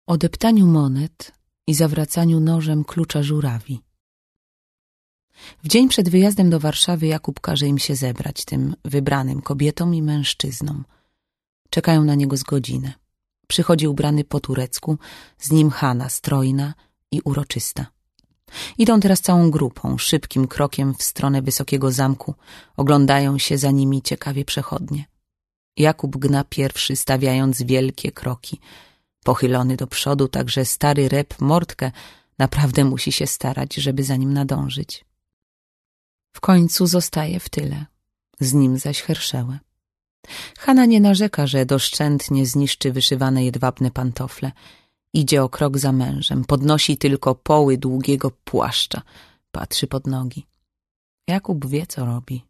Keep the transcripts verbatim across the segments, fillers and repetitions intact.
O deptaniu monet i zawracaniu nożem klucza żurawi. W dzień przed wyjazdem do Warszawy Jakub każe im się zebrać, tym wybranym kobietom i mężczyznom. Czekają na niego z godzinę. Przychodzi ubrany po turecku, z nim Hanna, strojna i uroczysta. Idą teraz całą grupą, szybkim krokiem w stronę wysokiego zamku, oglądają się za nimi ciekawie przechodnie. Jakub gna pierwszy, stawiając wielkie kroki. Pochylony do przodu, także stary rep Mordkę naprawdę musi się starać, żeby za nim nadążyć. W końcu zostaje w tyle, z nim zaś Herszałę. Hanna nie narzeka, że doszczętnie zniszczy wyszywane jedwabne pantofle. Idzie o krok za mężem, podnosi tylko poły długiego płaszcza, patrzy pod nogi. Jakub wie, co robi.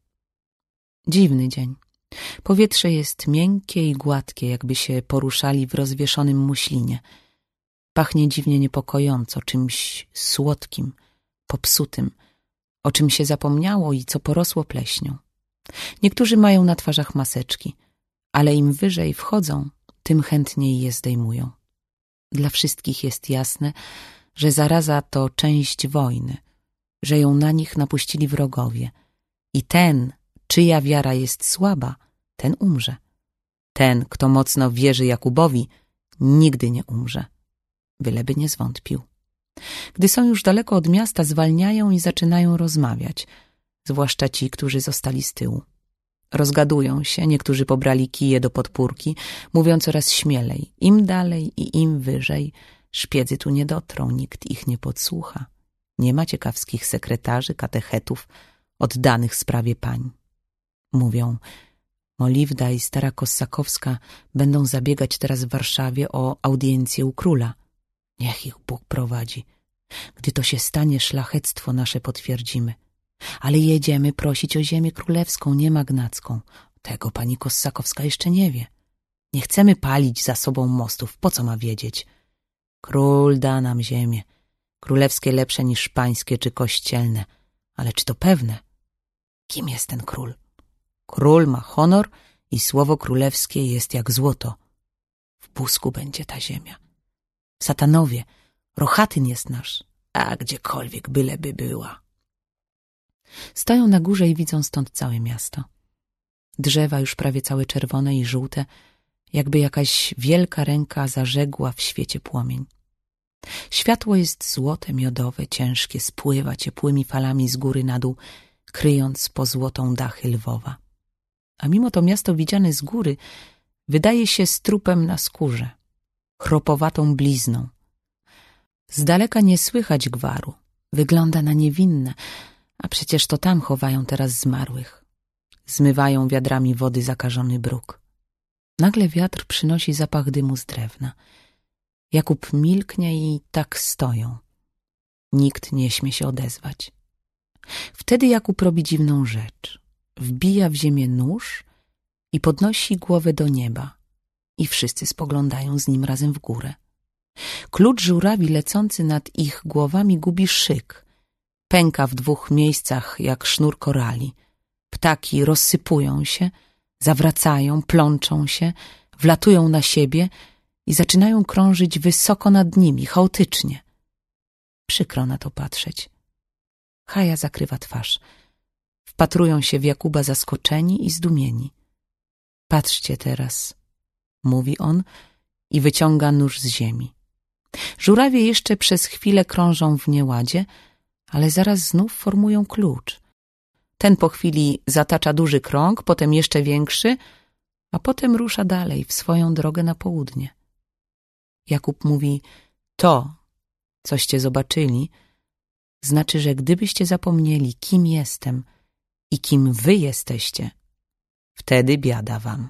Dziwny dzień. Powietrze jest miękkie i gładkie, jakby się poruszali w rozwieszonym muślinie. Pachnie dziwnie niepokojąco, czymś słodkim, popsutym, o czym się zapomniało i co porosło pleśnią. Niektórzy mają na twarzach maseczki, ale im wyżej wchodzą, tym chętniej je zdejmują. Dla wszystkich jest jasne, że zaraza to część wojny, że ją na nich napuścili wrogowie i ten, czyja wiara jest słaba, ten umrze. Ten, kto mocno wierzy Jakubowi, nigdy nie umrze, byleby nie zwątpił. Gdy są już daleko od miasta, zwalniają i zaczynają rozmawiać, zwłaszcza ci, którzy zostali z tyłu. Rozgadują się, niektórzy pobrali kije do podpórki, mówią coraz śmielej. Im dalej i im wyżej, szpiedzy tu nie dotrą, nikt ich nie podsłucha. Nie ma ciekawskich sekretarzy, katechetów, oddanych sprawie pań. Mówią, Moliwda i stara Kossakowska będą zabiegać teraz w Warszawie o audiencję u króla. Niech ich Bóg prowadzi. Gdy to się stanie, szlachectwo nasze potwierdzimy. Ale jedziemy prosić o ziemię królewską, nie magnacką. Tego pani Kossakowska jeszcze nie wie. Nie chcemy palić za sobą mostów, po co ma wiedzieć? Król da nam ziemię. Królewskie lepsze niż pańskie czy kościelne. Ale czy to pewne? Kim jest ten król? Król ma honor i słowo królewskie jest jak złoto. W Busku będzie ta ziemia. W Satanowie, Rohatyn jest nasz, a gdziekolwiek byleby była. Stoją na górze i widzą stąd całe miasto. Drzewa już prawie całe czerwone i żółte, jakby jakaś wielka ręka zażegła w świecie płomień. Światło jest złote, miodowe, ciężkie, spływa ciepłymi falami z góry na dół, kryjąc pozłotą dachy Lwowa. A mimo to miasto widziane z góry wydaje się strupem na skórze, chropowatą blizną. Z daleka nie słychać gwaru, wygląda na niewinne, a przecież to tam chowają teraz zmarłych. Zmywają wiadrami wody zakażony bruk. Nagle wiatr przynosi zapach dymu z drewna. Jakub milknie i tak stoją. Nikt nie śmie się odezwać. Wtedy Jakub robi dziwną rzecz. Wbija w ziemię nóż i podnosi głowę do nieba. I wszyscy spoglądają z nim razem w górę. Klucz żurawi lecący nad ich głowami gubi szyk. Pęka w dwóch miejscach jak sznur korali. Ptaki rozsypują się, zawracają, plączą się, wlatują na siebie i zaczynają krążyć wysoko nad nimi, chaotycznie. Przykro na to patrzeć. Chaja zakrywa twarz. Wpatrują się w Jakuba zaskoczeni i zdumieni. Patrzcie teraz, mówi on i wyciąga nóż z ziemi. Żurawie jeszcze przez chwilę krążą w nieładzie, ale zaraz znów formują klucz. Ten po chwili zatacza duży krąg, potem jeszcze większy, a potem rusza dalej w swoją drogę na południe. Jakub mówi, to, coście zobaczyli, znaczy, że gdybyście zapomnieli, kim jestem i kim wy jesteście, wtedy biada wam.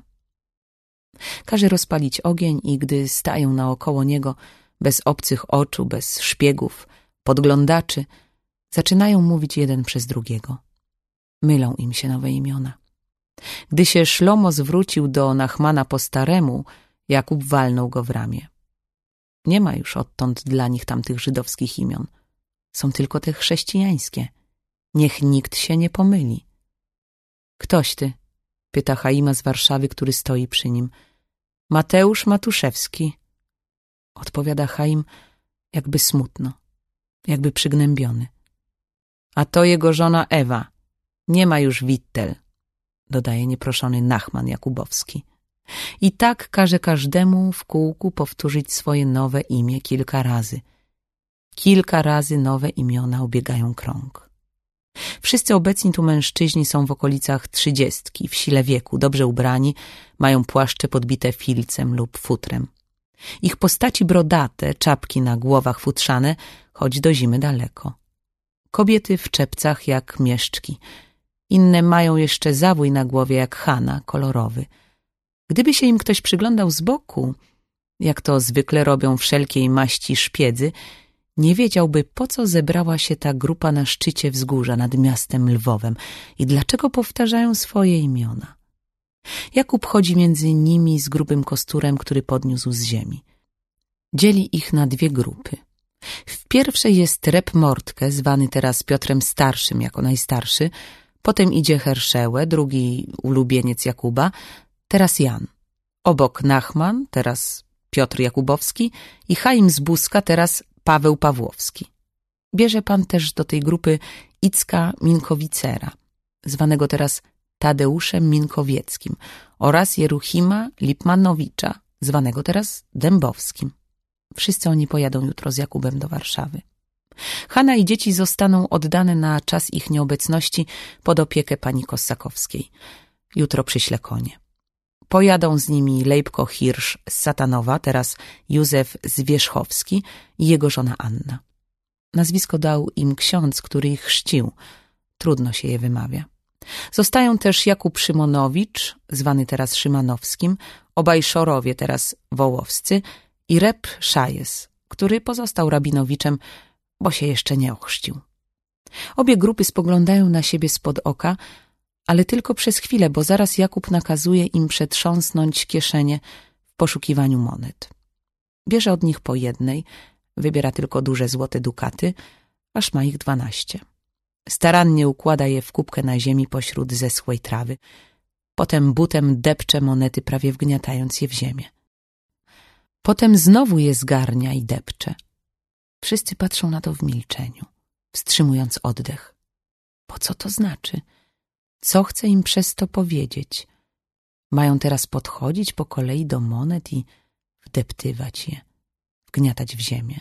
Każe rozpalić ogień i gdy stają naokoło niego, bez obcych oczu, bez szpiegów, podglądaczy, zaczynają mówić jeden przez drugiego. Mylą im się nowe imiona. Gdy się Szlomo zwrócił do Nachmana po staremu, Jakub walnął go w ramię. Nie ma już odtąd dla nich tamtych żydowskich imion. Są tylko te chrześcijańskie. Niech nikt się nie pomyli. Ktoś ty? Pyta Chaima z Warszawy, który stoi przy nim. Mateusz Matuszewski. odpowiada Chaim jakby smutno, jakby przygnębiony. A to jego żona Ewa, nie ma już Wittel, dodaje nieproszony Nachman Jakubowski. I tak każe każdemu w kółku powtórzyć swoje nowe imię kilka razy. Kilka razy nowe imiona obiegają krąg. Wszyscy obecni tu mężczyźni są w okolicach trzydziestki, w sile wieku, dobrze ubrani, mają płaszcze podbite filcem lub futrem. Ich postaci brodate, czapki na głowach futrzane, choć do zimy daleko. Kobiety w czepcach jak mieszczki. Inne mają jeszcze zawój na głowie jak Hana, kolorowy. Gdyby się im ktoś przyglądał z boku, jak to zwykle robią wszelkiej maści szpiedzy, nie wiedziałby, po co zebrała się ta grupa na szczycie wzgórza nad miastem Lwowem i dlaczego powtarzają swoje imiona. Jakub chodzi między nimi z grubym kosturem, który podniósł z ziemi. Dzieli ich na dwie grupy. W pierwszej jest Reb Mordke, zwany teraz Piotrem Starszym jako najstarszy, potem idzie Herszerłe, drugi ulubieniec Jakuba, teraz Jan. Obok Nachman, teraz Piotr Jakubowski i Chaim z Buska, teraz Paweł Pawłowski. Bierze pan też do tej grupy Icka Minkowicera, zwanego teraz Tadeuszem Minkowieckim, oraz Jeruchima Lipmanowicza, zwanego teraz Dębowskim. Wszyscy oni pojadą jutro z Jakubem do Warszawy. Hana i dzieci zostaną oddane na czas ich nieobecności pod opiekę pani Kossakowskiej. Jutro przyślę konie. Pojadą z nimi Lejbko Hirsch z Satanowa, teraz Józef Zwierzchowski i jego żona Anna. Nazwisko dał im ksiądz, który ich chrzcił. Trudno się je wymawia. Zostają też Jakub Szymonowicz, zwany teraz Szymanowskim, obaj Szorowie, teraz Wołowscy, i Reb Szajes, który pozostał rabinowiczem, bo się jeszcze nie ochrzcił. Obie grupy spoglądają na siebie spod oka, ale tylko przez chwilę, bo zaraz Jakub nakazuje im przetrząsnąć kieszenie w poszukiwaniu monet. Bierze od nich po jednej, wybiera tylko duże złote dukaty, aż ma ich dwanaście. Starannie układa je w kubkę na ziemi pośród zeschłej trawy. Potem butem depcze monety, prawie wgniatając je w ziemię. Potem znowu je zgarnia i depcze. Wszyscy patrzą na to w milczeniu, wstrzymując oddech. Po co to znaczy? Co chce im przez to powiedzieć? Mają teraz podchodzić po kolei do monet i wdeptywać je, wgniatać w ziemię.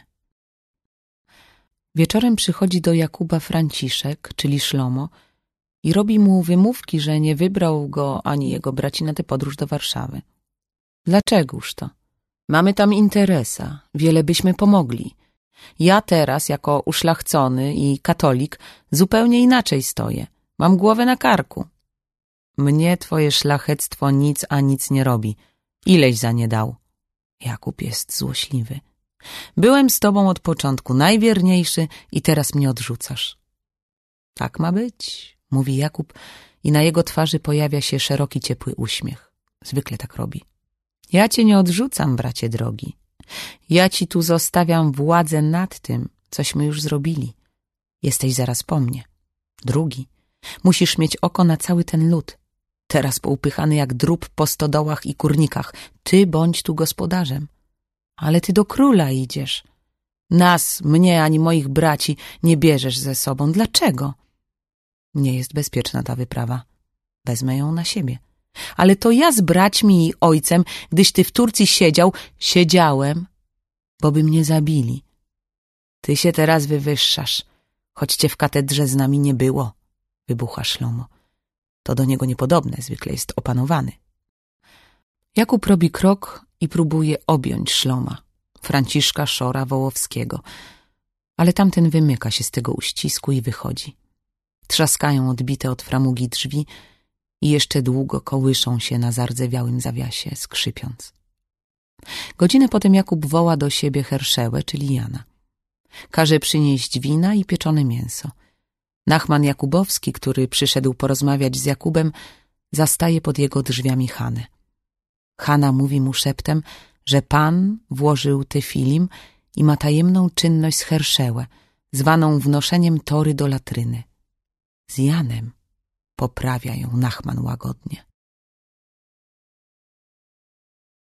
Wieczorem przychodzi do Jakuba Franciszek, czyli Szlomo, i robi mu wymówki, że nie wybrał go ani jego braci na tę podróż do Warszawy. Dlaczegoż to? Mamy tam interesa, wiele byśmy pomogli. Ja teraz, jako uszlachcony i katolik, zupełnie inaczej stoję. Mam głowę na karku. Mnie twoje szlachectwo nic a nic nie robi. Ileś za nie dał? Jakub jest złośliwy. Byłem z tobą od początku, najwierniejszy, i teraz mnie odrzucasz. Tak ma być, mówi Jakub, i na jego twarzy pojawia się szeroki, ciepły uśmiech. Zwykle tak robi. Ja cię nie odrzucam, bracie drogi. Ja ci tu zostawiam władzę nad tym, cośmy już zrobili. Jesteś zaraz po mnie. Drugi. Musisz mieć oko na cały ten lud. Teraz poupychany jak drób po stodołach i kurnikach. Ty bądź tu gospodarzem. Ale ty do króla idziesz. Nas, mnie ani moich braci nie bierzesz ze sobą. Dlaczego? Nie jest bezpieczna ta wyprawa. Wezmę ją na siebie. Ale to ja z braćmi i ojcem, gdyś ty w Turcji siedział, siedziałem, bo by mnie zabili. Ty się teraz wywyższasz, choć cię w katedrze z nami nie było, wybucha Szlomo. To do niego niepodobne, zwykle jest opanowany. Jakub robi krok i próbuje objąć Szloma, Franciszka Szora Wołowskiego, ale tamten wymyka się z tego uścisku i wychodzi. Trzaskają odbite od framugi drzwi i jeszcze długo kołyszą się na zardzewiałym zawiasie, skrzypiąc. Godzinę potem Jakub woła do siebie Herszerłę, czyli Jana. Każe przynieść wina i pieczone mięso. Nachman Jakubowski, który przyszedł porozmawiać z Jakubem, zastaje pod jego drzwiami Hanę. Hana mówi mu szeptem, że Pan włożył tefilim i ma tajemną czynność z Herszerłę, zwaną wnoszeniem tory do latryny. Z Janem, poprawia ją Nachman łagodnie.